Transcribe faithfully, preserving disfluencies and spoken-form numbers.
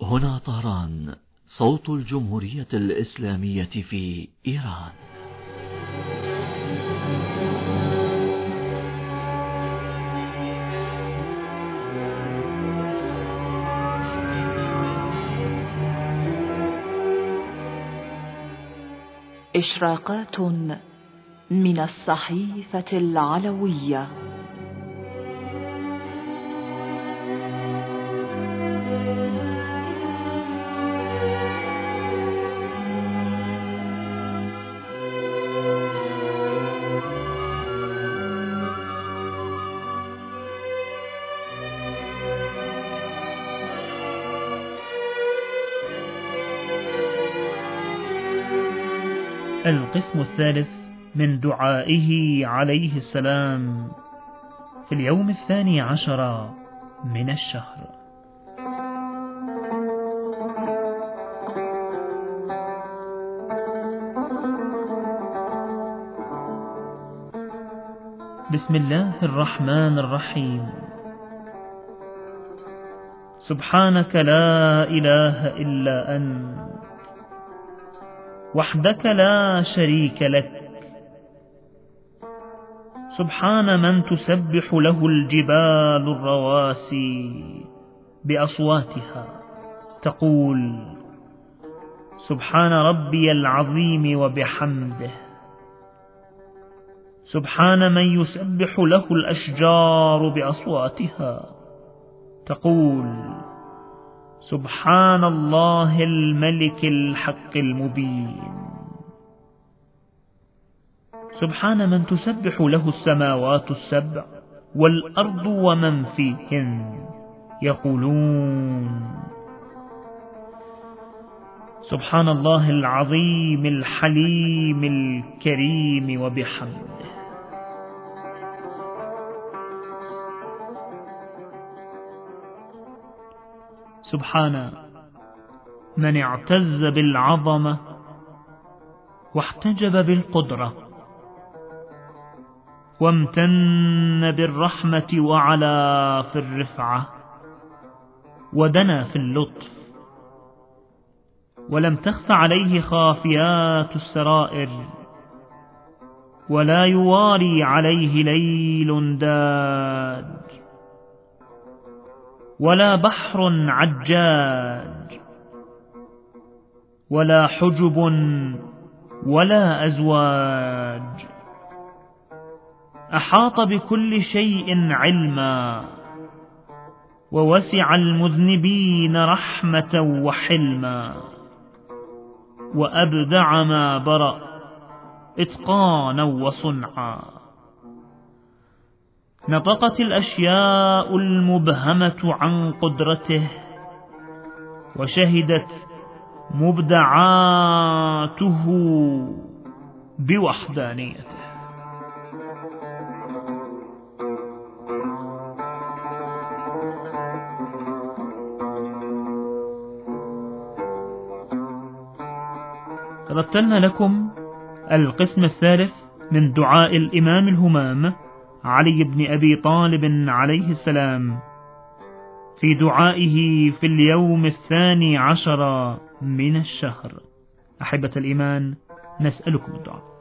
هنا طهران، صوت الجمهورية الإسلامية في إيران. إشراقات من الصحيفة العلوية. القسم الثالث من دعائه عليه السلام في اليوم الثاني عشر من الشهر. بسم الله الرحمن الرحيم. سبحانك لا إله إلا أنت وحدك لا شريك لك، سبحان من تسبح له الجبال الرواسي بأصواتها تقول سبحان ربي العظيم وبحمده، سبحان من يسبح له الأشجار بأصواتها تقول سبحان الله الملك الحق المبين، سبحان من تسبح له السماوات السبع والأرض ومن فيهن يقولون سبحان الله العظيم الحليم الكريم وبحمده. سبحان من اعتز بالعظمة واحتجب بالقدرة وامتن بالرحمة وعلا في الرفعة ودنا في اللطف، ولم تخف عليه خافيات السرائر، ولا يواري عليه ليل داج، ولا بحر عجاج، ولا حجب ولا أزواج، أحاط بكل شيء علما، ووسع المذنبين رحمة وحلما، وأبدع ما برأ إتقانا وصنعا. نطقت الأشياء المبهمة عن قدرته، وشهدت مبدعاته بوحدانيته. رتلنا لكم القسم الثالث من دعاء الإمام الهمام علي بن أبي طالب عليه السلام في دعائه في اليوم الثاني عشر من الشهر. أحبة الإيمان، نسألكم الدعاء.